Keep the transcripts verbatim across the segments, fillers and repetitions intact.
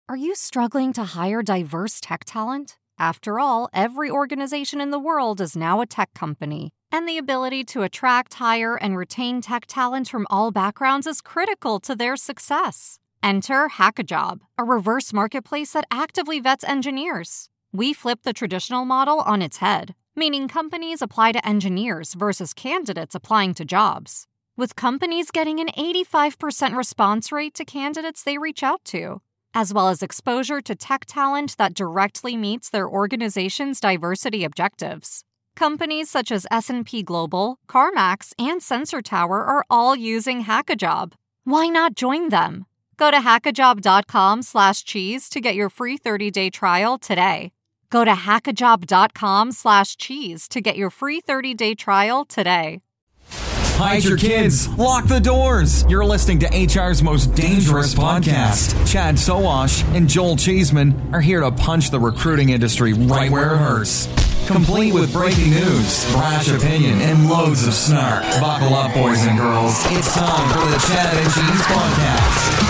Are you struggling to hire diverse tech talent? After all, every organization in the world is now a tech company, and the ability to attract, hire, and retain tech talent from all backgrounds is critical to their success. Enter HackaJob, a reverse marketplace that actively vets engineers. We flip the traditional model on its head, meaning companies apply to engineers versus candidates applying to jobs, with companies getting an eighty-five percent response rate to candidates they reach out to, as well as exposure to tech talent that directly meets their organization's diversity objectives. Companies such as S and P Global, CarMax, and Sensor Tower are all using HackaJob. Why not join them? Go to hackajob.com slash cheese to get your free thirty-day trial today. Go to hackajob.com slash cheese to get your free thirty-day trial today. Hide your kids. Lock the doors. You're listening to H R's most dangerous podcast. Chad Sowash and Joel Cheeseman are here to punch the recruiting industry right where it hurts. Complete with breaking news, brash opinion, and loads of snark. Buckle up, boys and girls. It's time for the Chad and Cheese Podcast.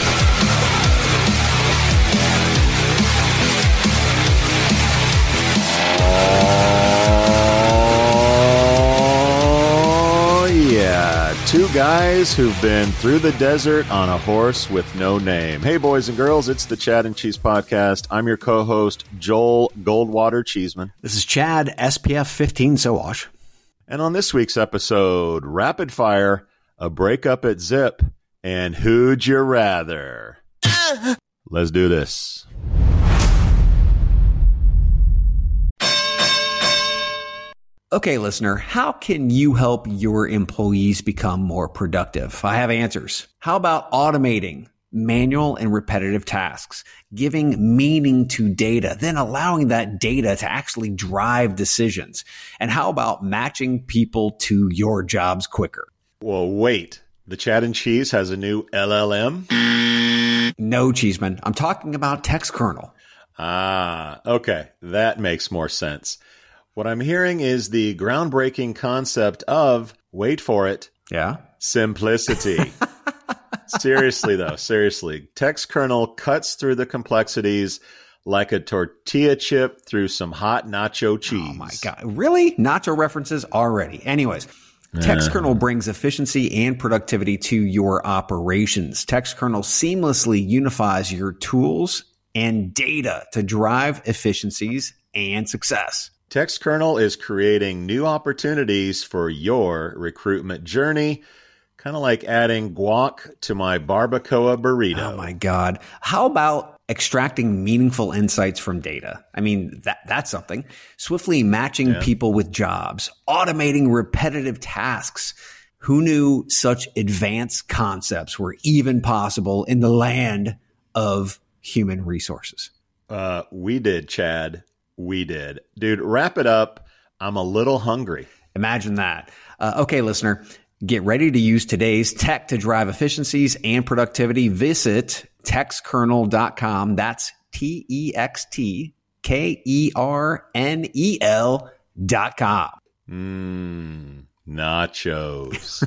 Two guys who've been through the desert on a horse with no name. Hey, boys and girls, it's the Chad and Cheese Podcast. I'm your co-host, Joel Goldwater Cheeseman. This is Chad, S P F fifteen Sowash. And on this week's episode, Rapid Fire, a breakup at Zip, and Who'd You Rather? Let's do this. Okay, listener, how can you help your employees become more productive? I have answers. How about automating manual and repetitive tasks, giving meaning to data, then allowing that data to actually drive decisions? And how about matching people to your jobs quicker? Well, wait. The Chad and Cheese has a new L L M? No, Cheeseman. I'm talking about TextKernel. Ah, okay. That makes more sense. What I'm hearing is the groundbreaking concept of, wait for it, yeah, simplicity. Seriously, though, seriously. TextKernel cuts through the complexities like a tortilla chip through some hot nacho cheese. Oh, my God. Really? Nacho references already. Anyways, TextKernel brings efficiency and productivity to your operations. TextKernel seamlessly unifies your tools and data to drive efficiencies and success. TextKernel is creating new opportunities for your recruitment journey, kind of like adding guac to my barbacoa burrito. Oh, my God. How about extracting meaningful insights from data? I mean, that that's something. Swiftly matching yeah. people with jobs, automating repetitive tasks. Who knew such advanced concepts were even possible in the land of human resources? Uh, we did, Chad. We did. Dude, wrap it up. I'm a little hungry. Imagine that. Uh, okay, listener, get ready to use today's tech to drive efficiencies and productivity. Visit text kernel dot com. That's T E X T K E R N E L dot com. Mmm, nachos.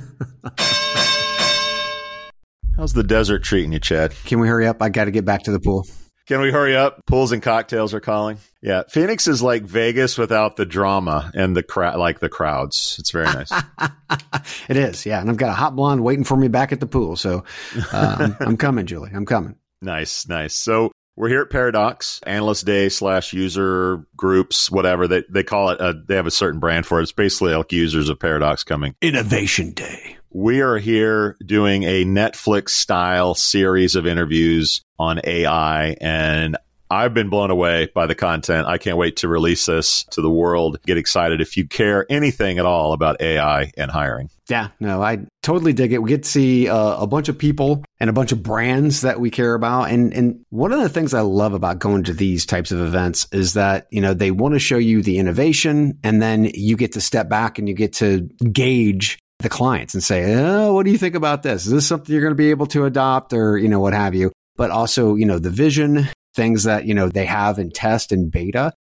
How's the desert treating you, Chad? Can we hurry up? I got to get back to the pool. Can we hurry up? Pools and cocktails are calling. Yeah, Phoenix is like Vegas without the drama and the cra- like the crowds. It's very nice. It is, yeah. And I've got a hot blonde waiting for me back at the pool. So uh, I'm, I'm coming, Julie. I'm coming. Nice, nice. So we're here at Paradox, Analyst Day slash user groups, whatever. They they call it. A, they have a certain brand for it. It's basically like users of Paradox coming. Innovation Day. We are here doing a Netflix-style series of interviews on A I, and I've been blown away by the content. I can't wait to release this to the world. Get excited if you care anything at all about A I and hiring. Yeah, no, I totally dig it. We get to see uh, a bunch of people and a bunch of brands that we care about. And and one of the things I love about going to these types of events is that, you know, they want to show you the innovation, and then you get to step back and you get to gauge the clients and say, oh, what do you think about this? Is this something you're going to be able to adopt, or, you know, what have you? But also, you know, the vision, things that, you know, they have in test and beta.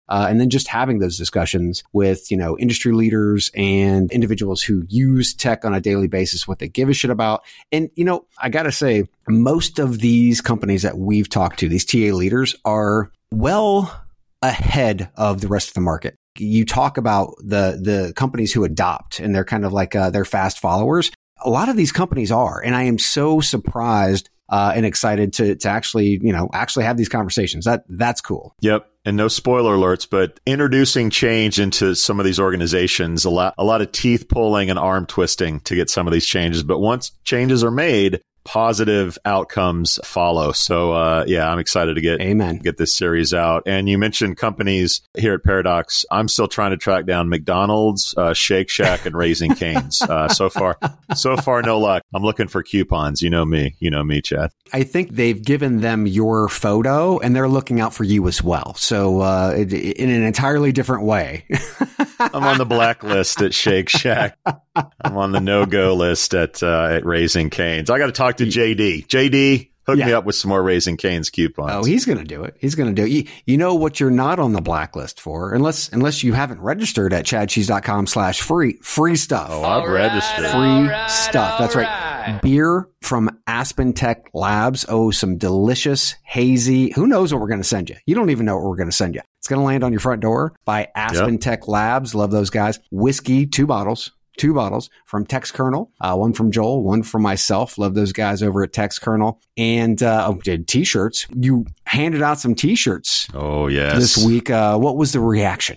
Uh, and then just having those discussions with, you know, industry leaders and individuals who use tech on a daily basis, what they give a shit about. And, you know, I got to say, most of these companies that we've talked to, these T A leaders, are well ahead of the rest of the market. You talk about the the companies who adopt, and they're kind of like uh, they're fast followers. A lot of these companies are, and I am so surprised uh, and excited to to actually, you know, actually have these conversations. That that's cool. Yep. And no spoiler alerts, but introducing change into some of these organizations, a lot, a lot of teeth pulling and arm twisting to get some of these changes. But once changes are made, positive outcomes follow. So, uh, yeah, I'm excited to get, Amen. get this series out. And you mentioned companies here at Paradox. I'm still trying to track down McDonald's, uh, Shake Shack, and Raising Cane's. Uh, so far, so far, no luck. I'm looking for coupons. You know me. You know me, Chad. I think they've given them your photo, and they're looking out for you as well. So, uh, in an entirely different way. I'm on the blacklist at Shake Shack. I'm on the no-go list at uh, at Raising Cane's. I got to talk to J D. J D, hook yeah. me up with some more Raising Cane's coupons. Oh, he's going to do it. He's going to do it. You, you know what you're not on the blacklist for, unless unless you haven't registered at chadcheese.com slash free. Free stuff. Oh, I've all registered. Right, free right, stuff. That's right. right. Beer from Aspen Tech Labs. Oh, some delicious, hazy. Who knows what we're going to send you? You don't even know what we're going to send you. It's going to land on your front door by Aspen yep. Tech Labs. Love those guys. Whiskey, two bottles. Two bottles from Tex Kernel, uh, one from Joel, one from myself. Love those guys over at Tex Kernel. And uh, oh, did t-shirts. You handed out some t-shirts. Oh, yes. This week. Uh, what was the reaction?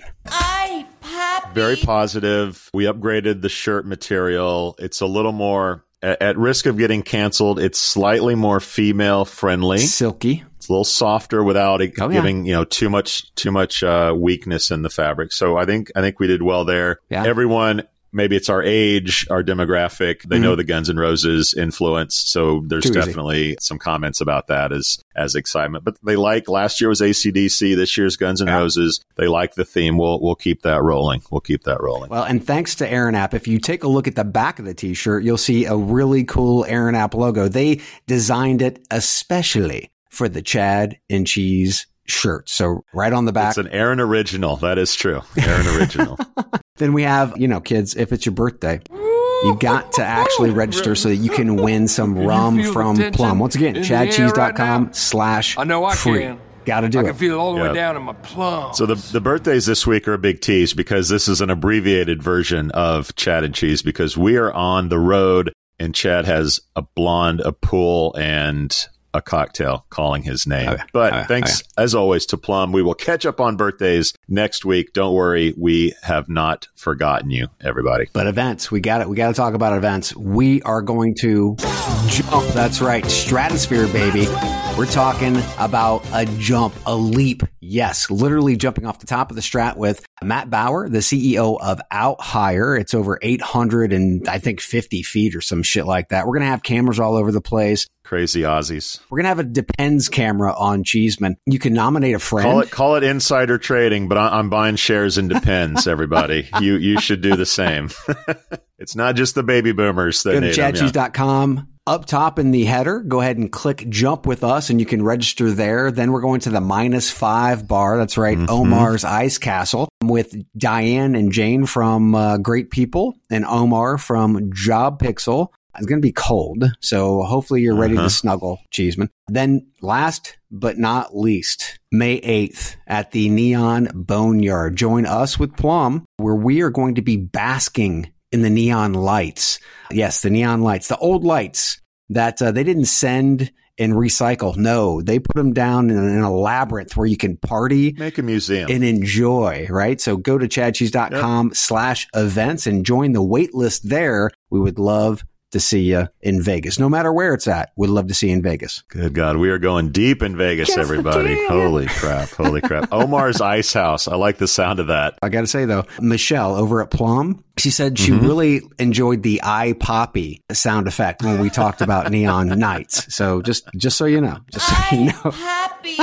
I happy. Very positive. We upgraded the shirt material. It's a little more, at, at risk of getting canceled, it's slightly more female friendly. Silky. It's a little softer without it oh, giving, yeah. you know, too much, too much uh, weakness in the fabric. So I think, I think we did well there. Yeah. Everyone, maybe it's our age, our demographic. They mm-hmm. know the Guns N' Roses influence. So there's Too definitely easy. some comments about that as, as excitement. But they like, last year was A C D C. This year's Guns N' yeah. Roses. They like the theme. We'll, we'll keep that rolling. We'll keep that rolling. Well, and thanks to Aaron App, if you take a look at the back of the t-shirt, you'll see a really cool Aaron App logo. They designed it especially for the Chad and Cheese shirt. So right on the back. It's an Aaron original. That is true. Aaron original. Then we have, you know, kids, if it's your birthday, you got to actually register so that you can win some rum from Plum. Once again, chadcheese.com right slash I know I free. Can. Got to do I it. can feel it all the yep. way down in my plums. So the the birthdays this week are a big tease because this is an abbreviated version of Chad and Cheese because we are on the road and Chad has a blonde, a pool, and a cocktail calling his name. Okay. But okay. thanks, okay. as always, to Plum. We will catch up on birthdays next week. Don't worry. We have not forgotten you, everybody. But events, we got it. We got to talk about events. We are going to jump. That's right. Stratosphere, baby. We're talking about a jump, a leap. Yes, literally jumping off the top of the Strat with Matt Bauer, the C E O of Outhire. It's over eight hundred and I think fifty feet or some shit like that. We're going to have cameras all over the place. Crazy Aussies. We're going to have a Depends camera on Cheeseman. You can nominate a friend. Call it, call it insider trading, but I'm buying shares in Depends, everybody. you you should do the same. It's not just the baby boomers that Go to need chad cheese dot com. Yeah. Up top in the header, go ahead and click jump with us and you can register there. Then we're going to the minus five bar. That's right. Mm-hmm. Omar's Ice Castle with Diane and Jane from uh, Great People and Omar from Job Pixel. It's going to be cold, so hopefully you're ready uh-huh. to snuggle, Cheeseman. Then last but not least, May eighth at the Neon Boneyard. Join us with Plum, where we are going to be basking in the neon lights. Yes, the neon lights, the old lights that uh, they didn't send and recycle. No, they put them down in, in a labyrinth where you can party. Make a museum. And enjoy, right? So go to chadcheese.com yep. slash events and join the wait list there. We would love to see you in Vegas. No matter where it's at, we'd love to see you in Vegas. Good God. We are going deep in Vegas, yes, everybody. Holy crap. Holy crap. Omar's Ice House. I like the sound of that. I got to say, though, Michelle over at Plum, she said she mm-hmm. really enjoyed the eye poppy sound effect when we talked about neon nights. So just, just so you know, just so you know. Happy.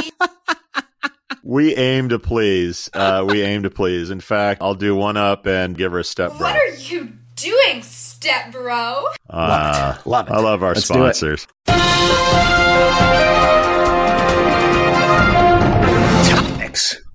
We aim to please. Uh, we aim to please. In fact, I'll do one up and give her a step bro. What are you doing, step bro? Uh, love it. Love it. I love our Let's sponsors. Topics.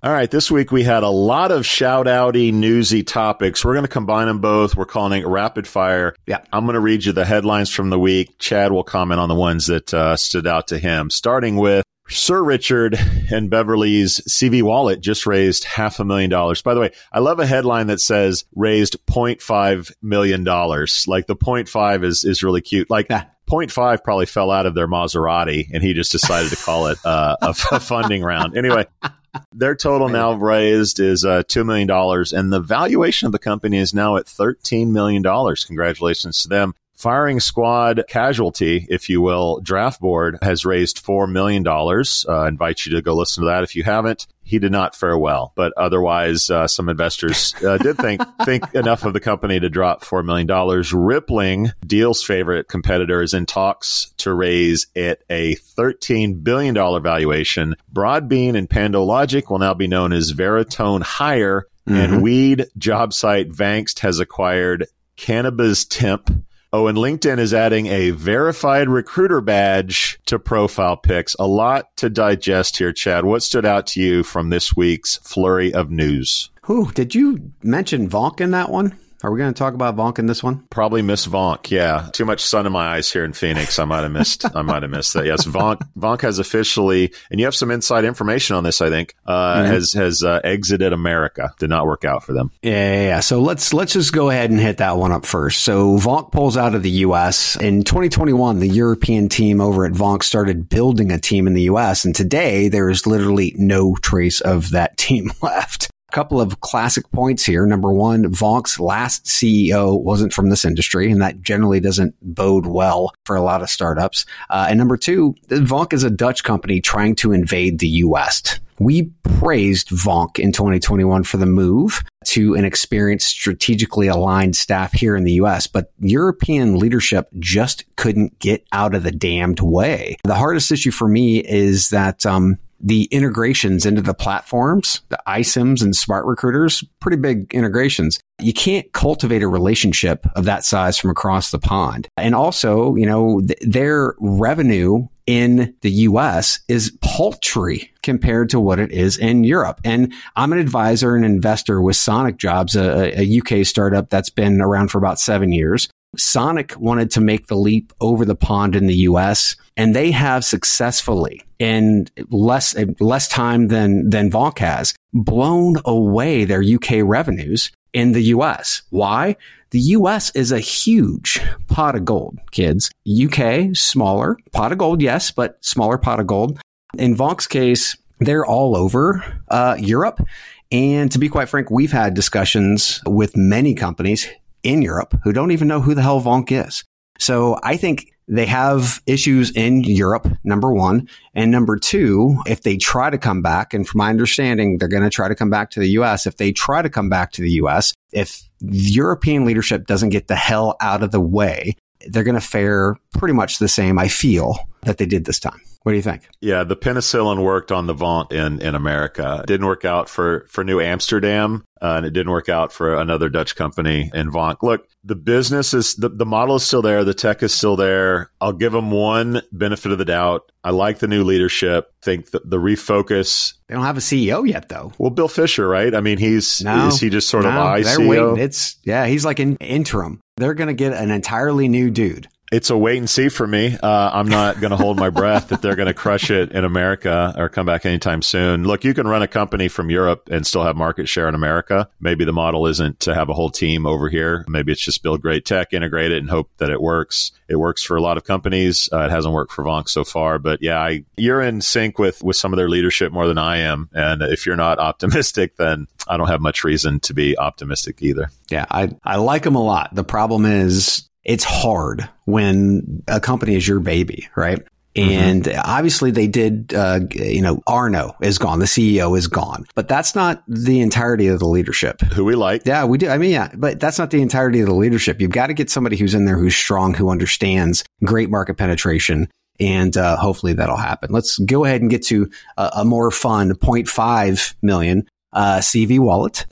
All right, this week we had a lot of shout-outy, newsy topics. We're going to combine them both. We're calling it rapid fire. Yeah. I'm going to read you the headlines from the week. Chad will comment on the ones that uh, stood out to him, starting with Sir Richard and Beverly's C V Wallet just raised half a million dollars. By the way, I love a headline that says raised zero point five million dollars. Like the zero point five is, is really cute. Like zero point five probably fell out of their Maserati and he just decided to call it uh, a, a funding round. Anyway, their total now raised is uh, two million dollars and the valuation of the company is now at thirteen million dollars. Congratulations to them. Firing Squad Casualty, if you will, draft board has raised four million dollars. Uh, I invite you to go listen to that if you haven't. He did not fare well, but otherwise, uh, some investors uh, did think think enough of the company to drop four million dollars. Rippling, Deal's favorite competitor, is in talks to raise it a thirteen billion dollars valuation. Broadbean and PandoLogic will now be known as Veritone Hire, mm-hmm. and weed job site Vankst has acquired Cannabis Temp. Oh, and LinkedIn is adding a verified recruiter badge to profile pics. A lot to digest here, Chad. What stood out to you from this week's flurry of news? Who did you mention Vonk in that one? Are we going to talk about Vonk in this one? Probably Miss Vonk. Yeah. Too much sun in my eyes here in Phoenix. I might have missed, I might have missed that. Yes. Vonk, Vonk has officially, and you have some inside information on this, I think, uh, mm-hmm. has, has, uh, exited America. Did not work out for them. Yeah, yeah, yeah. So let's, let's just go ahead and hit that one up first. So Vonk pulls out of the U S in twenty twenty-one. The European team over at Vonk started building a team in the U S. And today there is literally no trace of that team left. Couple of classic points here. Number one, Vonk's last C E O wasn't from this industry, and that generally doesn't bode well for a lot of startups. Uh, and number two, Vonk is a Dutch company trying to invade the U S. We praised Vonk in twenty twenty-one for the move to an experienced, strategically aligned staff here in the U S, but European leadership just couldn't get out of the damned way. The hardest issue for me is that um, the integrations into the platforms, the iCIMS and Smart Recruiters, pretty big integrations. You can't cultivate a relationship of that size from across the pond. And also, you know, th- their revenue in the U S is paltry compared to what it is in Europe. And I'm an advisor and investor with Sonic Jobs, a, a U K startup that's been around for about seven years. Sonic wanted to make the leap over the pond in the U S, and they have successfully, in less less time than than Vonk has, blown away their U K revenues in the U S. Why? The U S is a huge pot of gold, kids. U K, smaller pot of gold, yes, but smaller pot of gold. In Vonk's case, they're all over uh, Europe. And to be quite frank, we've had discussions with many companies in Europe who don't even know who the hell Vonk is. So I think they have issues in Europe, number one. And number two, if they try to come back, and from my understanding, they're going to try to come back to the U S. If they try to come back to the U S, if European leadership doesn't get the hell out of the way, they're going to fare pretty much the same, I feel, that they did this time. What do you think? Yeah, the penicillin worked on the Vonk in, in America. It didn't work out for, for New Amsterdam, uh, and it didn't work out for another Dutch company in Vonk. Look, the business is, the, the model is still there. The tech is still there. I'll give them one benefit of the doubt. I like the new leadership. Think that the refocus. They don't have a C E O yet, though. Well, Bill Fisher, right? I mean, he's, no, is he just sort no, of I C O? They're waiting. It's, yeah, he's like an interim. They're going to get an entirely new dude. It's a wait and see for me. Uh, I'm not going to hold my breath that they're going to crush it in America or come back anytime soon. Look, you can run a company from Europe and still have market share in America. Maybe the model isn't to have a whole team over here. Maybe it's just build great tech, integrate it, and hope that it works. It works for a lot of companies. Uh, it hasn't worked for Vonk so far. But yeah, I, you're in sync with, with some of their leadership more than I am. And if you're not optimistic, then I don't have much reason to be optimistic either. Yeah, I, I like them a lot. The problem is, it's hard when a company is your baby, right? And mm-hmm. obviously they did, uh, you know, Arno is gone. The C E O is gone, but that's not the entirety of the leadership. Who we like. Yeah, we do. I mean, yeah, but that's not the entirety of the leadership. You've got to get somebody who's in there, who's strong, who understands great market penetration. And uh, hopefully that'll happen. Let's go ahead and get to a, a more fun zero point five million. Uh, C V Wallet.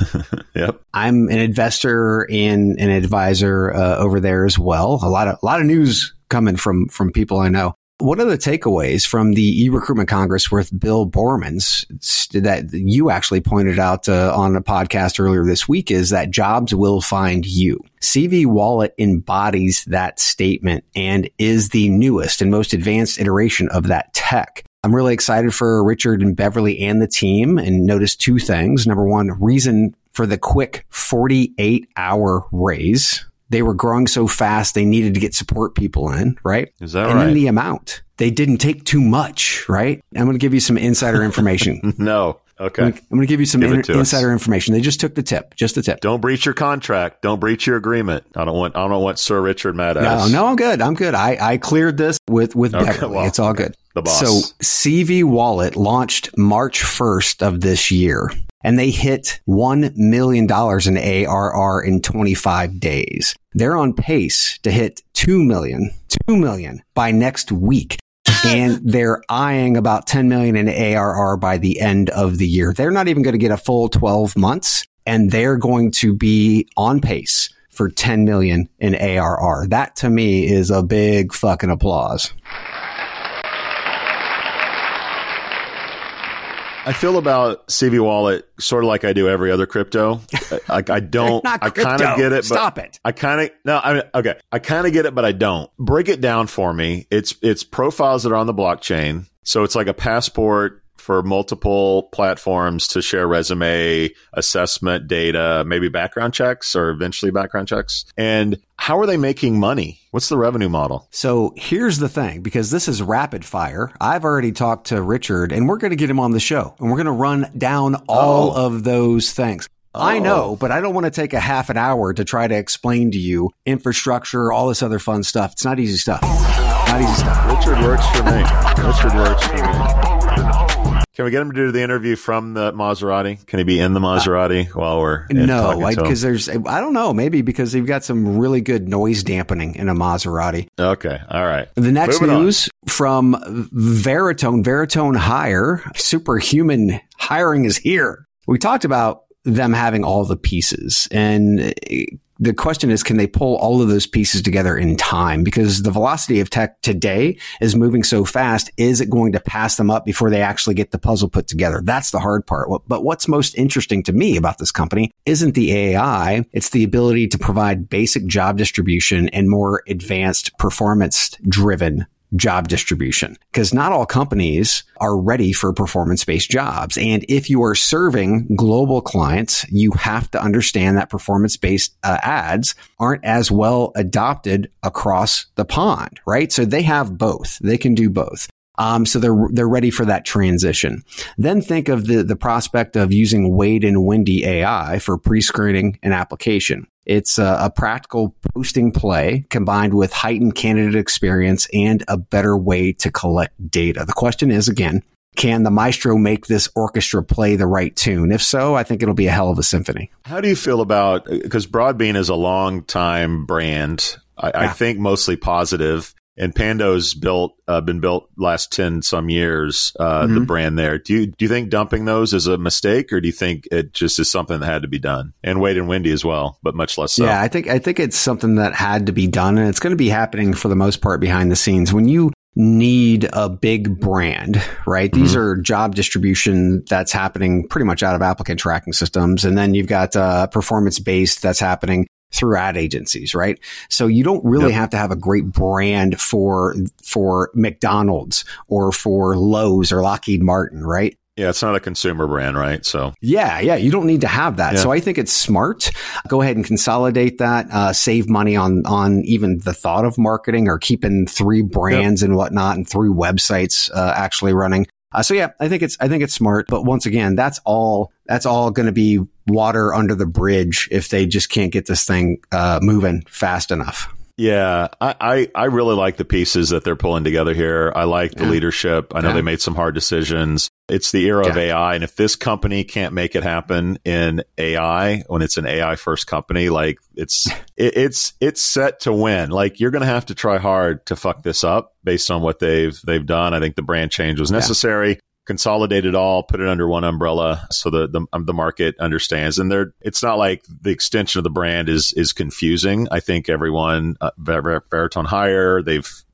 Yep. I'm an investor and an advisor uh, over there as well. A lot of a lot of news coming from from people I know. One of the takeaways from the e-recruitment Congress with Bill Borman's that you actually pointed out uh, on a podcast earlier this week is that jobs will find you. C V Wallet embodies that statement and is the newest and most advanced iteration of that tech. I'm really excited for Richard and Beverly and the team, and notice two things. Number one, reason for the quick forty-eight hour raise. They were growing so fast, they needed to get support people in, right? Is that and right? then the amount. They didn't take too much, right? I'm going to give you some insider information. No. Okay. I'm going to give you some Give in- it to us. insider information. They just took the tip, just the tip. Don't breach your contract. Don't breach your agreement. I don't want. I don't want Sir Richard mad at No, us. no, I'm good. I'm good. I, I cleared this with, with Okay, Beverly. well, It's all good. the boss. So C V Wallet launched March first of this year, and they hit one million dollars in A R R in twenty-five days. They're on pace to hit two million, two million by next week. And they're eyeing about ten million in A R R by the end of the year. They're not even going to get a full twelve months, and they're going to be on pace for ten million in A R R. That to me is a big fucking applause. I feel about C V Wallet sort of like I do every other crypto. I, I don't. Not I kind crypto. of get it. But Stop it. I kind of no. I mean, okay. I kind of get it, but I don't. Break it down for me. It's it's profiles that are on the blockchain. So it's like a passport for multiple platforms to share resume, assessment data, maybe background checks or eventually background checks. And how are they making money? What's the revenue model? So here's the thing, because this is rapid fire. I've already talked to Richard, and we're going to get him on the show, and we're going to run down all Oh. of those things. I know, but I don't want to take a half an hour to try to explain to you infrastructure, all this other fun stuff. It's not easy stuff. Not easy stuff. Richard works for me. Richard works for me. Can we get him to do the interview from the Maserati? Can he be in the Maserati while we're in No, talking to him? because there's, I don't know, maybe because they've got some really good noise dampening in a Maserati. Okay, all right. The next Moving on. news from Veritone, Veritone Hire, superhuman hiring is here. We talked about them having all the pieces, and the question is, can they pull all of those pieces together in time? Because the velocity of tech today is moving so fast. Is it going to pass them up before they actually get the puzzle put together? That's the hard part. But what's most interesting to me about this company isn't the A I. It's the ability to provide basic job distribution and more advanced performance driven job distribution, because not all companies are ready for performance-based jobs. And if you are serving global clients, you have to understand that performance-based uh, ads aren't as well adopted across the pond, right? So they have both. They can do both. Um, so they're they're ready for that transition. Then think of the the prospect of using Wade and Wendy A I for pre-screening an application. It's a, a practical posting play combined with heightened candidate experience and a better way to collect data. The question is, again, can the maestro make this orchestra play the right tune? If so, I think it'll be a hell of a symphony. How do you feel about, because Broadbean is a long time brand, I, Yeah. I think mostly positive. And Pando's built, uh, been built last ten some years, uh, Mm-hmm. the brand there. Do you, do you think dumping those is a mistake, or do you think it just is something that had to be done? And Wade and Wendy as well, but much less so. Yeah, I think I think it's something that had to be done, and it's going to be happening for the most part behind the scenes. When you need a big brand, right? Mm-hmm. These are job distribution that's happening pretty much out of applicant tracking systems, and then you've got uh, performance based that's happening through ad agencies, right? So you don't really Yep. have to have a great brand for for McDonald's or for Lowe's or Lockheed Martin, right? Yeah, it's not a consumer brand, right? So Yeah, yeah, you don't need to have that. Yeah. So I think it's smart. Go ahead and consolidate that, uh, save money on on even the thought of marketing or keeping three brands and whatnot and three websites uh, actually running. Uh, so yeah, I think it's I think it's smart. But once again, that's all that's all going to be water under the bridge if they just can't get this thing uh, moving fast enough. yeah, I, I, I really like the pieces that they're pulling together here. I like the Yeah. leadership. I know Yeah. they made some hard decisions. It's the era of Yeah. A I. And if this company can't make it happen in A I, when it's an A I first company, like it's, it, it's, it's set to win. Like you're going to have to try hard to fuck this up based on what they've, they've done. I think the brand change was necessary. Consolidate it all, put it under one umbrella so the, the the market understands. And they're, it's not like the extension of the brand is is confusing. I think everyone, uh, Ver- Ver- Veritone Hire, they've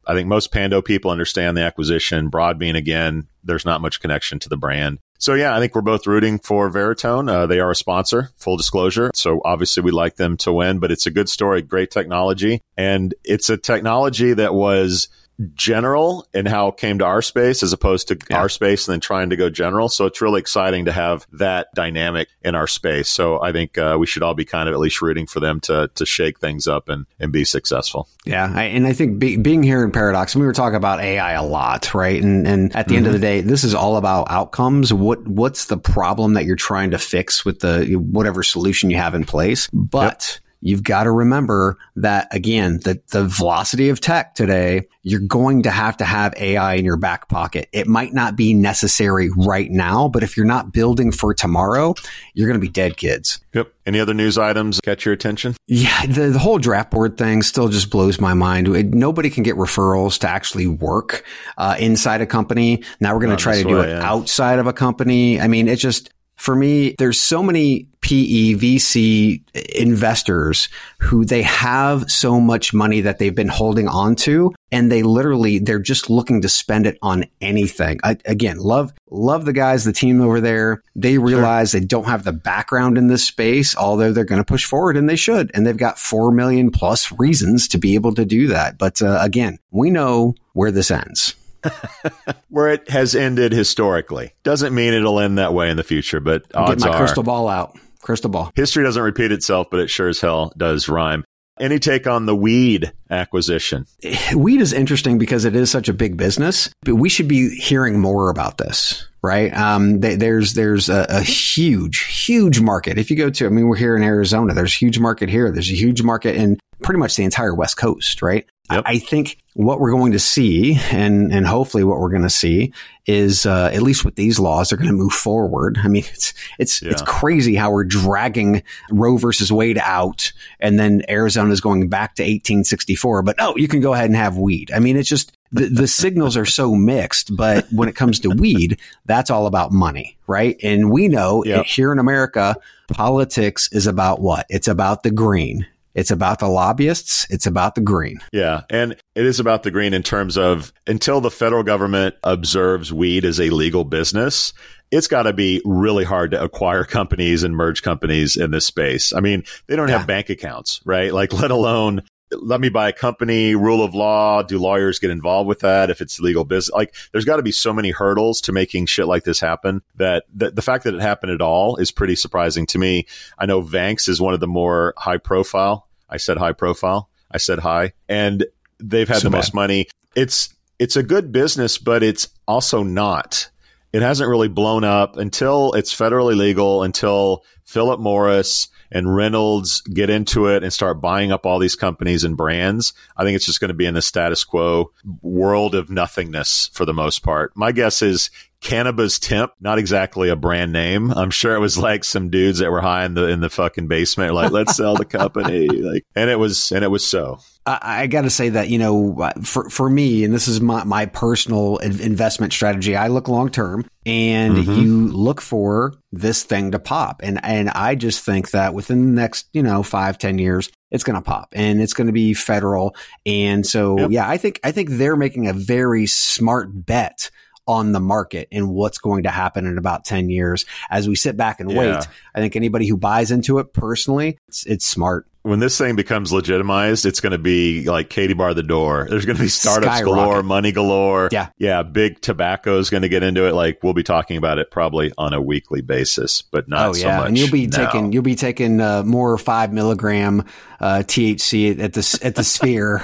I think most Pando people understand the acquisition. Broadbean, again, there's not much connection to the brand. So, yeah, I think we're both rooting for Veritone. Uh, they are a sponsor, full disclosure. So, obviously, we like them to win, but it's a good story, great technology. And it's a technology that was general in how it came to our space as opposed to yeah. our space and then trying to go general. So it's really exciting to have that dynamic in our space. So I think uh, we should all be kind of at least rooting for them to to shake things up and, and be successful. Yeah. I, and I think be, being here in Paradox, we were talking about A I a lot, right? And and at the mm-hmm. end of the day, this is all about outcomes. What What's the problem that you're trying to fix with the whatever solution you have in place? But yep. You've got to remember that, again, the, the velocity of tech today, you're going to have to have A I in your back pocket. It might not be necessary right now, but if you're not building for tomorrow, you're going to be dead kids. Yep. Any other news items catch your attention? Yeah, the, the whole draft board thing still just blows my mind. It, nobody can get referrals to actually work uh, inside a company. Now we're going to try to do way, it yeah. outside of a company. I mean, it's just... For me, there's so many P E, V C investors who they have so much money that they've been holding on to, and they literally, they're just looking to spend it on anything. I, again, love, love the guys, the team over there. They realize sure. they don't have the background in this space, although they're going to push forward, and they should. And they've got four million plus reasons to be able to do that. But uh, again, we know where this ends. Where it has ended historically. Doesn't mean it'll end that way in the future, but odds Get my are. crystal ball out. Crystal ball. History doesn't repeat itself, but it sure as hell does rhyme. Any take on the Weed acquisition? Weed is interesting because it is such a big business, but we should be hearing more about this, right? Um, they, there's there's a, a huge, huge market. If you go to, I mean, we're here in Arizona. There's a huge market here. There's a huge market in pretty much the entire West Coast, right? Yep. I think what we're going to see, and and hopefully what we're going to see, is uh, at least with these laws, they're going to move forward. I mean, it's it's yeah. it's crazy how we're dragging Roe versus Wade out, and then Arizona is going back to eighteen sixty-four. But oh, you can go ahead and have weed. I mean, it's just the, the signals are so mixed. But when it comes to weed, that's all about money, right? And we know yep. here in America, politics is about what? It's about the green. It's about the lobbyists. It's about the green. Yeah. And it is about the green in terms of until the federal government observes weed as a legal business, it's got to be really hard to acquire companies and merge companies in this space. I mean, they don't yeah. have bank accounts, right? Like, let alone let me buy a company, rule of law. Do lawyers get involved with that if it's legal business? Like, there's got to be so many hurdles to making shit like this happen that the, the fact that it happened at all is pretty surprising to me. I know Vanks is one of the more high profile. I said high profile. I said high. And they've had so the bad. most money. It's it's a good business, but it's also not. It hasn't really blown up until it's federally legal, until Philip Morris and Reynolds get into it and start buying up all these companies and brands. I think it's just going to be in the status quo world of nothingness for the most part. My guess is Cannabis Temp, not exactly a brand name. I'm sure it was like some dudes that were high in the in the fucking basement, like, let's sell the company. Like, and it was and it was so. I, I got to say that, you know, for for me, and this is my, my personal investment strategy, I look long term, and mm-hmm. you look for this thing to pop. And and I just think that within the next, you know, five, ten years, it's going to pop, and it's going to be federal. And so, yep. yeah, I think I think they're making a very smart bet on the market and what's going to happen in about ten years. As we sit back and yeah. wait, I think anybody who buys into it personally, it's, it's smart. When this thing becomes legitimized, it's going to be like Katie bar the door. There's going to be startups Skyrocket. galore, money galore. Yeah. Yeah. Big tobacco is going to get into it. Like, we'll be talking about it probably on a weekly basis, but not oh, so yeah. much. And you'll be now. taking, you'll be taking uh, more five milligram uh, T H C at the, at the sphere.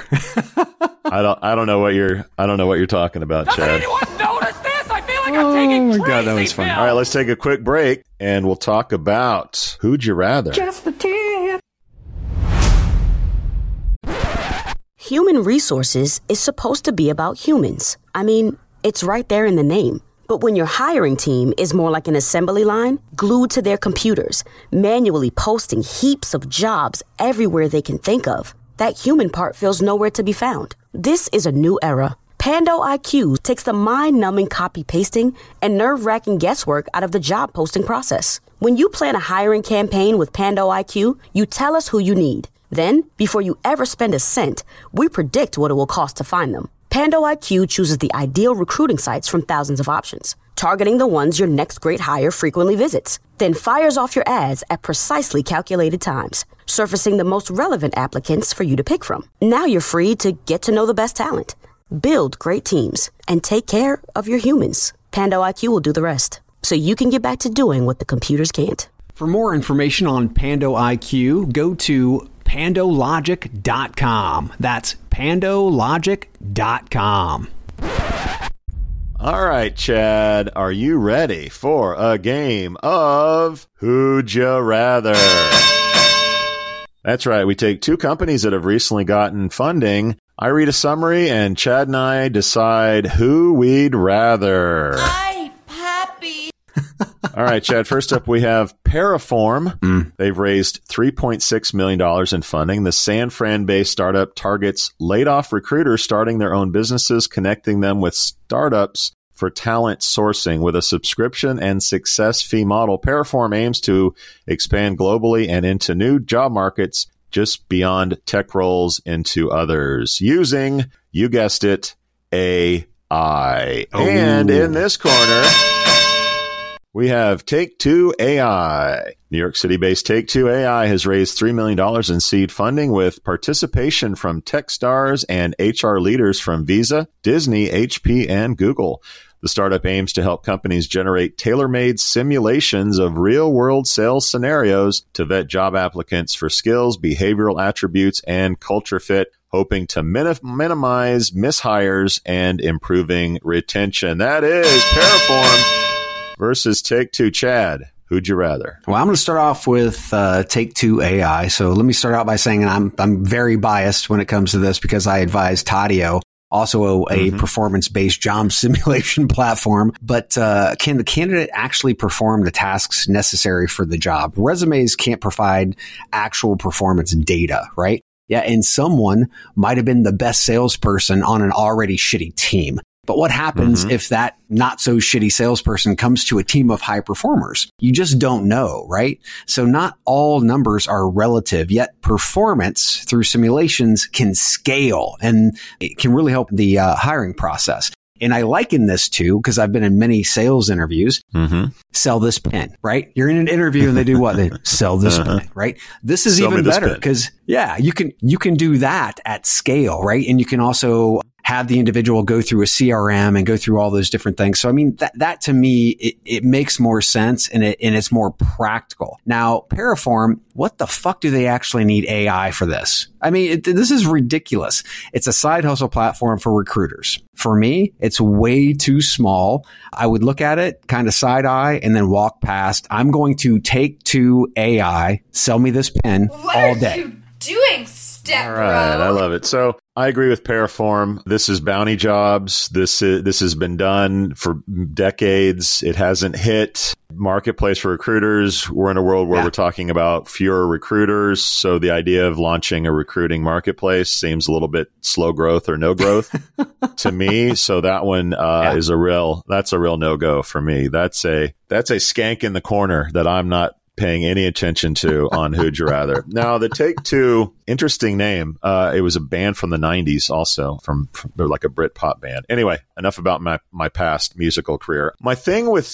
I don't, I don't know what you're, I don't know what you're talking about, Doesn't Chad. anyone notice this? I feel like Oh I'm taking my God, that was fun. All right, let's take a quick break and we'll talk about Who'd You Rather. Just the tip. Human resources is supposed to be about humans. I mean, it's right there in the name. But when your hiring team is more like an assembly line, glued to their computers, manually posting heaps of jobs everywhere they can think of, that human part feels nowhere to be found. This is a new era. Pando I Q takes the mind-numbing copy-pasting and nerve-wracking guesswork out of the job posting process. When you plan a hiring campaign with Pando I Q, you tell us who you need. Then, before you ever spend a cent, we predict what it will cost to find them. Pando I Q chooses the ideal recruiting sites from thousands of options, targeting the ones your next great hire frequently visits, then fires off your ads at precisely calculated times, surfacing the most relevant applicants for you to pick from. Now you're free to get to know the best talent, build great teams, and take care of your humans. Pando I Q will do the rest, so you can get back to doing what the computers can't. For more information on Pando I Q, go to pando logic dot com. That's pando logic dot com. All right, Chad, are you ready for a game of Who'd Ya Rather? That's right. We take two companies that have recently gotten funding. I read a summary, and Chad and I decide who we'd rather. Ay, papi. All right, Chad, first up we have Paraform. Mm. They've raised three point six million dollars in funding. The San Fran-based startup targets laid-off recruiters starting their own businesses, connecting them with startups for talent sourcing. With a subscription and success fee model, Paraform aims to expand globally and into new job markets just beyond tech roles into others, using, you guessed it, A I. Oh. And in this corner, we have Take Two A I. New York City-based Take Two A I has raised three million dollars in seed funding with participation from tech stars and H R leaders from Visa, Disney, H P, and Google. The startup aims to help companies generate tailor-made simulations of real-world sales scenarios to vet job applicants for skills, behavioral attributes, and culture fit, hoping to min- minimize mishires and improving retention. That is Paraform versus Take Two. Chad, who'd you rather? Well, I'm going to start off with uh, Take Two A I. So let me start out by saying I'm I'm very biased when it comes to this because I advise Tadio, also a, a mm-hmm. performance-based job simulation platform. But uh, can the candidate actually perform the tasks necessary for the job? Resumes can't provide actual performance data, right? Yeah, and someone might have been the best salesperson on an already shitty team. But what happens mm-hmm. if that not so shitty salesperson comes to a team of high performers? You just don't know, right? So not all numbers are relative, yet performance through simulations can scale and it can really help the uh, hiring process. And I liken this to, because I've been in many sales interviews, mm-hmm. sell this pen, right? You're in an interview and they do what? They sell this uh-huh. pen, right? This is sell even better because, yeah, you can, you can do that at scale, right? And you can also have the individual go through a C R M and go through all those different things. So, I mean, that, that to me, it, it makes more sense and it, and it's more practical. Now, Paraform, what the fuck do they actually need A I for this? I mean, it, this is ridiculous. It's a side hustle platform for recruiters. For me, it's way too small. I would look at it, kind of side eye, and then walk past. I'm going to Take Two A I, sell me this pen what all day. What are you doing, step All right, bro? I love it. So I agree with Paraform. This is bounty jobs. This is, this has been done for decades. It hasn't hit marketplace for recruiters. We're in a world where yeah. we're talking about fewer recruiters. So the idea of launching a recruiting marketplace seems a little bit slow growth or no growth to me. So that one uh, yeah. is a real, that's a real no-go for me. That's a, that's a skank in the corner that I'm not paying any attention to on Who'd You Rather. Now, the Take Two, interesting name. Uh, it was a band from the nineties also, from, from they're like a Britpop band. Anyway, enough about my, my past musical career. My thing with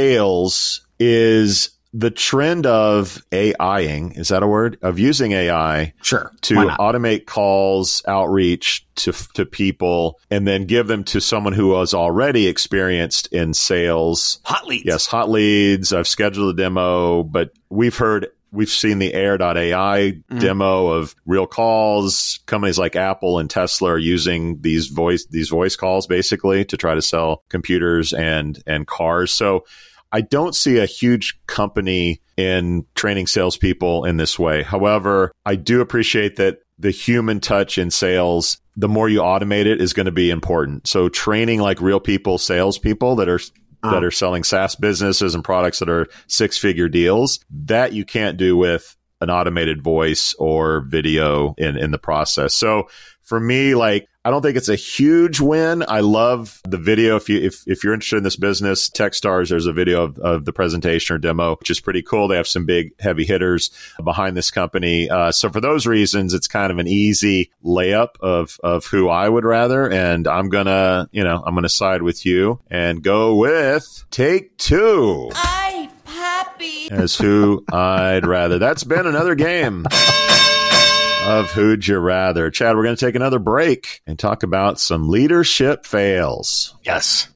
sales is the trend of AIing, is that a word? Of using A I sure. to automate calls, outreach to to people, and then give them to someone who was already experienced in sales. Hot leads. Yes, hot leads. I've scheduled a demo, but we've heard, we've seen the Air dot A I mm. demo of real calls. Companies like Apple and Tesla are using these voice these voice calls basically to try to sell computers and and cars. So I don't see a huge company in training salespeople in this way. However, I do appreciate that the human touch in sales, the more you automate it, is going to be important. So training like real people, salespeople that are oh. that are selling SaaS businesses and products that are six-figure deals, that you can't do with an automated voice or video in, in the process. So for me, like, I don't think it's a huge win. I love the video. If you if if you're interested in this business, Techstars, there's a video of, of the presentation or demo, which is pretty cool. They have some big heavy hitters behind this company. Uh, so for those reasons, it's kind of an easy layup of of who I would rather. And I'm gonna, you know, I'm gonna side with you and go with Take Two. I'm happy. As who I'd rather. That's been another game of Who'd You Rather. Chad, we're going to take another break and talk about some leadership fails. Yes.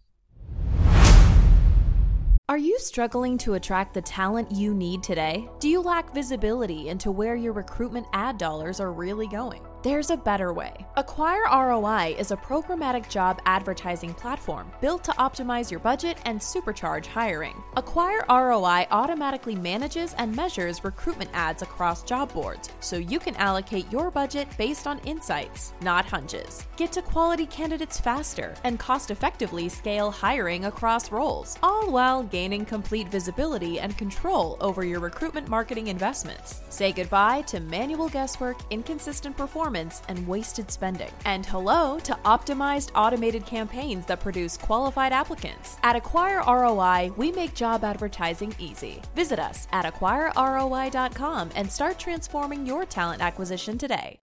Are you struggling to attract the talent you need today? Do you lack visibility into where your recruitment ad dollars are really going? There's a better way. Acquire R O I is a programmatic job advertising platform built to optimize your budget and supercharge hiring. Acquire R O I automatically manages and measures recruitment ads across job boards, so you can allocate your budget based on insights, not hunches. Get to quality candidates faster and cost-effectively scale hiring across roles, all while gaining complete visibility and control over your recruitment marketing investments. Say goodbye to manual guesswork, inconsistent performance, and wasted spending. And hello to optimized automated campaigns that produce qualified applicants. At Acquire R O I, we make job advertising easy. Visit us at acquire R O I dot com and start transforming your talent acquisition today.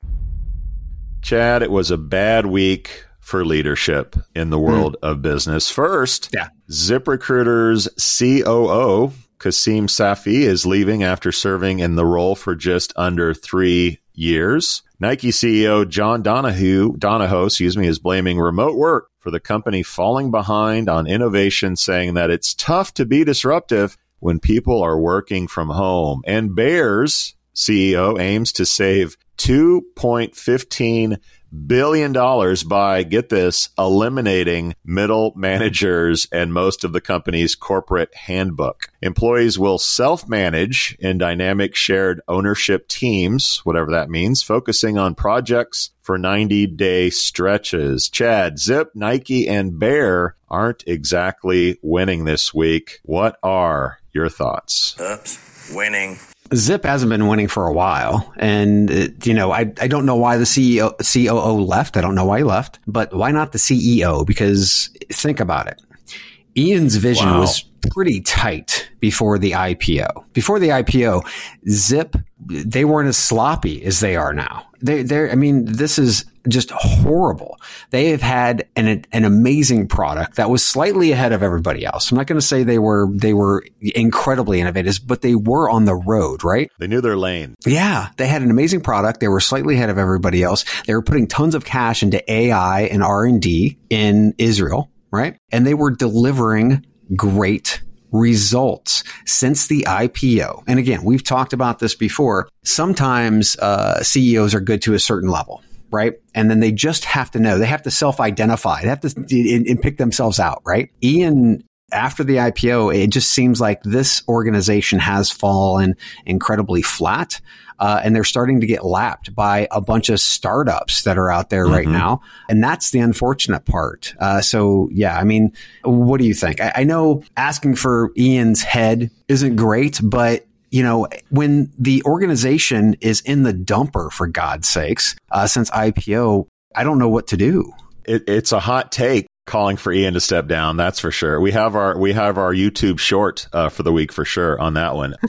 Chad, it was a bad week for leadership in the world mm. of business. First, yeah. ZipRecruiter's C O O, Kasim Safi, is leaving after serving in the role for just under three years. Nike C E O John Donahoe, Donahoe, excuse me, is blaming remote work for the company falling behind on innovation, saying that it's tough to be disruptive when people are working from home. And Bear's C E O aims to save two point one five billion dollars by, get this, eliminating middle managers and most of the company's corporate handbook. Employees will self-manage in dynamic shared ownership teams, whatever that means, focusing on projects for ninety-day stretches. Chad, Zip, Nike, and Bear aren't exactly winning this week. What are your thoughts? Oops, winning. Zip hasn't been winning for a while. And, it, you know, I, I don't know why the C E O, C O O left. I don't know why he left. But why not the C E O? Because think about it. Ian's vision wow. was pretty tight before the I P O. Before the I P O, Zip, they weren't as sloppy as they are now. They, they're, I mean, this is just horrible. They have had an an amazing product that was slightly ahead of everybody else. I'm not going to say they were they were incredibly innovative, but they were on the road, right? They knew their lane. Yeah, they had an amazing product. They were slightly ahead of everybody else. They were putting tons of cash into A I and R and D in Israel, right? And they were delivering great results since the I P O. And again, we've talked about this before. Sometimes uh, C E Os are good to a certain level, right? And then they just have to know. They have to self-identify. They have to and, and pick themselves out, right? Ian, after the I P O, it just seems like this organization has fallen incredibly flat. Uh, and they're starting to get lapped by a bunch of startups that are out there mm-hmm. right now. And that's the unfortunate part. Uh, so, yeah, I mean, what do you think? I, I know asking for Ian's head isn't great, but, you know, when the organization is in the dumper, for God's sakes, uh, since I P O, I don't know what to do. It, it's a hot take calling for Ian to step down. That's for sure. We have our we have our YouTube short uh, for the week for sure on that one.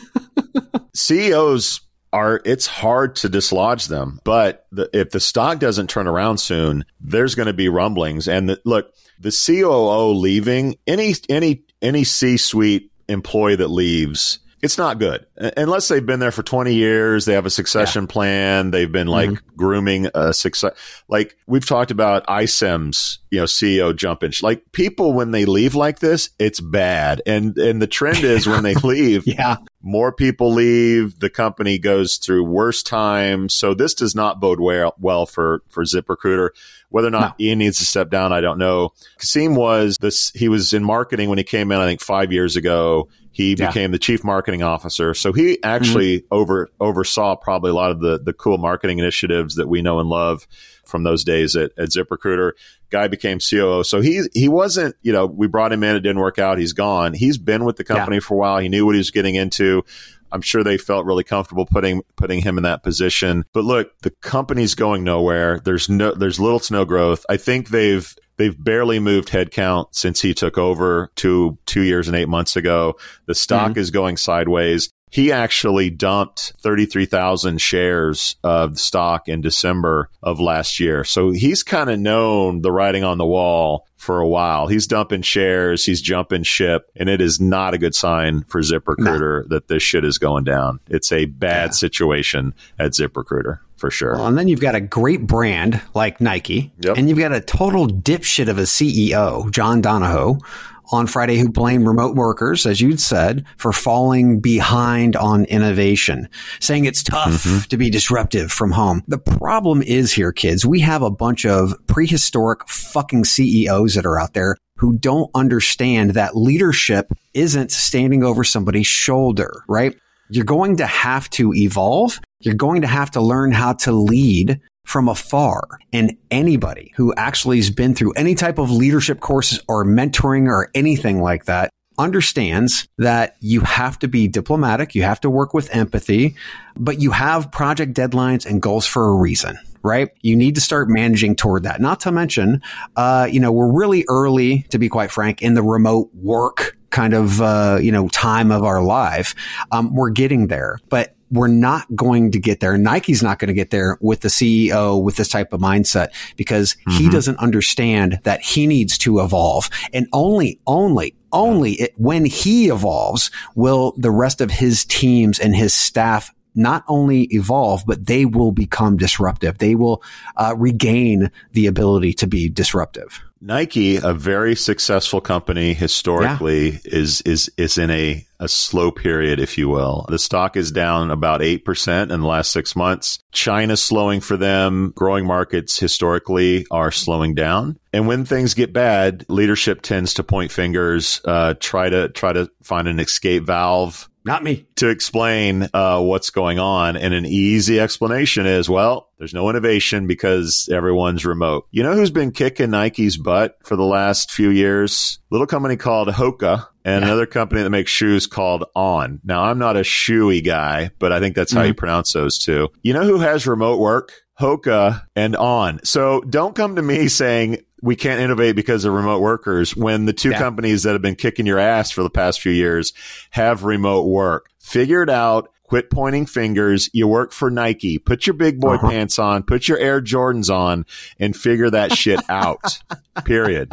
C E Os are, it's hard to dislodge them, but the, if the stock doesn't turn around soon, there's going to be rumblings. And the, look, the C O O leaving, any any any C-suite employee that leaves, it's not good unless they've been there for twenty years. They have a succession yeah. plan. They've been like mm-hmm. grooming a success. Like we've talked about I S E M's, you know, C E O jumping. Like people, when they leave like this, it's bad. And, and the trend is when they leave, yeah. more people leave. The company goes through worse times. So this does not bode well, well for, for ZipRecruiter. Whether or not no. Ian needs to step down, I don't know. Kasim was this, he was in marketing when he came in, I think five years ago. He yeah. became the chief marketing officer. So he actually mm-hmm. over oversaw probably a lot of the, the cool marketing initiatives that we know and love from those days at, at ZipRecruiter. Guy became C O O. So he he wasn't, you know, we brought him in, it didn't work out, he's gone. He's been with the company yeah. for a while. He knew what he was getting into. I'm sure they felt really comfortable putting putting him in that position. But look, the company's going nowhere. There's no there's little to no growth. I think they've They've barely moved headcount since he took over two two years and eight months ago. The stock mm-hmm. is going sideways. He actually dumped thirty-three thousand shares of stock in December of last year. So he's kind of known the writing on the wall for a while. He's dumping shares. He's jumping ship. And it is not a good sign for ZipRecruiter no. that this shit is going down. It's a bad yeah. situation at ZipRecruiter. For sure. Well, and then you've got a great brand like Nike, yep. and you've got a total dipshit of a C E O, John Donahoe, on Friday who blamed remote workers, as you'd said, for falling behind on innovation, saying it's tough mm-hmm. to be disruptive from home. The problem is here, kids, we have a bunch of prehistoric fucking C E Os that are out there who don't understand that leadership isn't standing over somebody's shoulder, right? You're going to have to evolve. You're going to have to learn how to lead from afar. And anybody who actually has been through any type of leadership courses or mentoring or anything like that understands that you have to be diplomatic. You have to work with empathy, but you have project deadlines and goals for a reason. Right? You need to start managing toward that. Not to mention, uh, you know, we're really early, to be quite frank, in the remote work kind of, uh, you know, time of our life. Um, we're getting there, but we're not going to get there. Nike's not going to get there with the C E O with this type of mindset because mm-hmm. he doesn't understand that he needs to evolve. And only, only, only it, when he evolves will the rest of his teams and his staff not only evolve, but they will become disruptive. They will uh, regain the ability to be disruptive. Nike, a very successful company historically, yeah. is is is in a, a slow period, if you will. The stock is down about eight percent in the last six months. China's slowing for them. Growing markets historically are slowing down. And when things get bad, leadership tends to point fingers, uh, try to try to find an escape valve. Not me. To explain uh, what's going on. And an easy explanation is, well, there's no innovation because everyone's remote. You know who's been kicking Nike's butt for the last few years? Little company called Hoka and yeah. another company that makes shoes called On. Now, I'm not a shoey guy, but I think that's how mm-hmm. you pronounce those two. You know who has remote work? Hoka and On. So don't come to me saying we can't innovate because of remote workers when the two yeah. companies that have been kicking your ass for the past few years have remote work. Figure it out. Quit pointing fingers. You work for Nike. Put your big boy uh-huh. pants on. Put your Air Jordans on and figure that shit out. Period.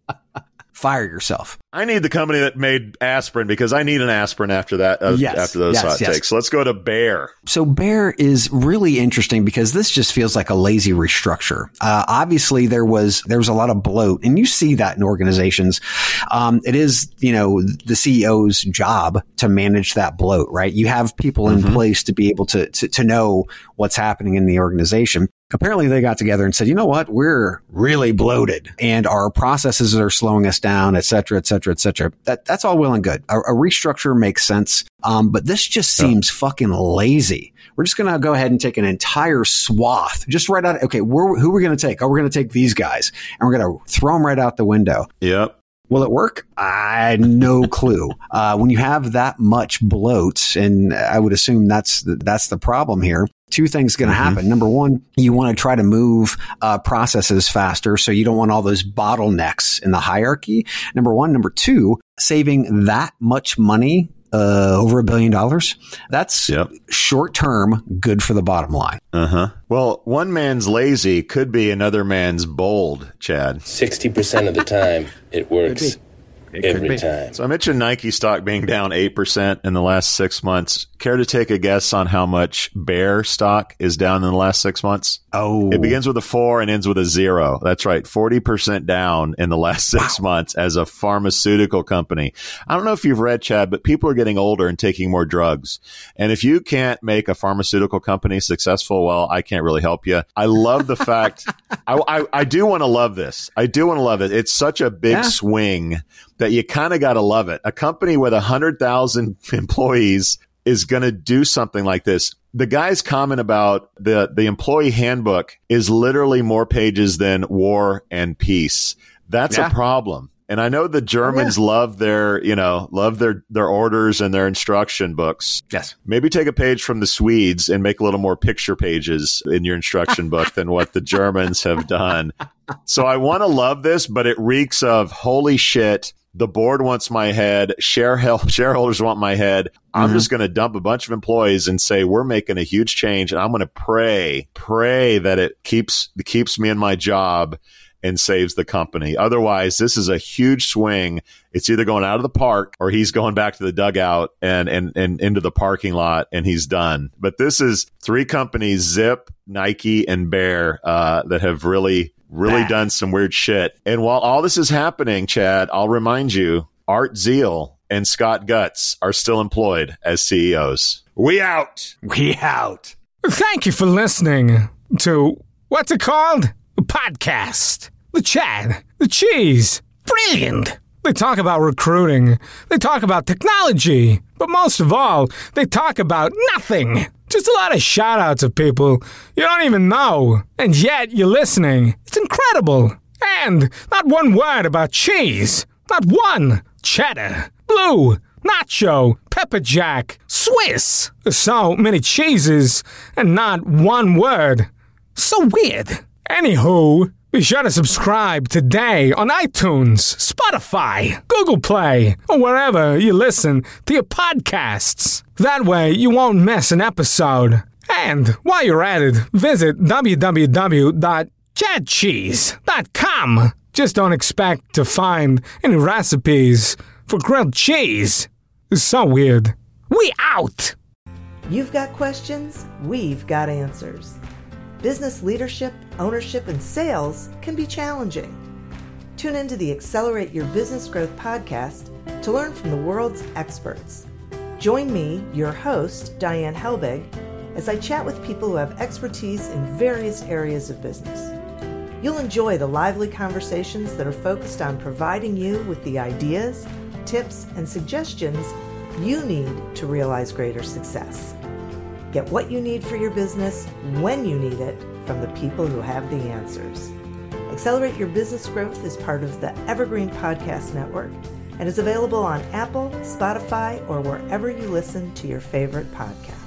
Fire yourself. I need the company that made aspirin because I need an aspirin after that, uh, yes, after those yes, hot yes. takes. So let's go to Bayer. So Bayer is really interesting because this just feels like a lazy restructure. Uh, obviously, there was there was a lot of bloat, and you see that in organizations. Um, it is, you know, the C E O's job to manage that bloat, right? You have people in mm-hmm. place to be able to, to to know what's happening in the organization. Apparently, they got together and said, you know what? We're really bloated and our processes are slowing us down, et cetera, et cetera, et cetera. That, that's all well and good. A, a restructure makes sense. Um, but this just seems yeah. fucking lazy. We're just going to go ahead and take an entire swath, just right out. Okay, we're, who are we going to take? Oh, we're going to take these guys and we're going to throw them right out the window. Yep. Will it work? I had no clue. Uh, when you have that much bloat, and I would assume that's the, that's the problem here. Two things going to mm-hmm. happen. Number one, you want to try to move uh, processes faster, so you don't want all those bottlenecks in the hierarchy. Number one. Number two, saving that much money, uh, over a billion dollars. That's yep. short term, good for the bottom line. Uh huh. Well, one man's lazy could be another man's bold, Chad. sixty percent of the time, it works. It Every time. So I mentioned Nike stock being down eight percent in the last six months. Care to take a guess on how much Bayer stock is down in the last six months? Oh. It begins with a four and ends with a zero. That's right. forty percent down in the last six wow. months as a pharmaceutical company. I don't know if you've read, Chad, but people are getting older and taking more drugs. And if you can't make a pharmaceutical company successful, well, I can't really help you. I love the fact, I, I, I do want to love this. I do want to love it. It's such a big yeah. swing that you kind of got to love it. A company with one hundred thousand employees is going to do something like this. The guy's comment about the, the employee handbook is literally more pages than War and Peace. That's yeah. a problem. And I know the Germans oh, yeah. love their, you know, love their, their orders and their instruction books. Yes. Maybe take a page from the Swedes and make a little more picture pages in your instruction book than what the Germans have done. So I want to love this, but it reeks of holy shit. The board wants my head. Share shareholders want my head. I'm mm-hmm. just going to dump a bunch of employees and say, we're making a huge change. And I'm going to pray, pray that it keeps, keeps me in my job and saves the company. Otherwise, this is a huge swing. It's either going out of the park or he's going back to the dugout and, and, and into the parking lot and he's done. But this is three companies, Zip, Nike, and Bear, uh, that have really really Bad. done some weird shit. And while all this is happening, Chad, I'll remind you, Art Zeal and Scott Gutz are still employed as C E Os. We out. We out. Thank you for listening to, what's it called? A podcast. The Chad. The Cheese. Brilliant. They talk about recruiting. They talk about technology. But most of all, they talk about nothing. Just a lot of shout-outs of people you don't even know. And yet you're listening. It's incredible. And not one word about cheese. Not one. Cheddar. Blue. Nacho. Pepper Jack. Swiss. So many cheeses and not one word. So weird. Anywho, be sure to subscribe today on iTunes, Spotify, Google Play, or wherever you listen to your podcasts. That way you won't miss an episode. And while you're at it, visit w w w dot chad cheese dot com. Just don't expect to find any recipes for grilled cheese. It's so weird. We out! You've got questions, we've got answers. Business leadership, ownership, and sales can be challenging. Tune into the Accelerate Your Business Growth podcast to learn from the world's experts. Join me, your host, Diane Helbig, as I chat with people who have expertise in various areas of business. You'll enjoy the lively conversations that are focused on providing you with the ideas, tips, and suggestions you need to realize greater success. Get what you need for your business when you need it from the people who have the answers. Accelerate Your Business Growth is part of the Evergreen Podcast Network and is available on Apple, Spotify, or wherever you listen to your favorite podcasts.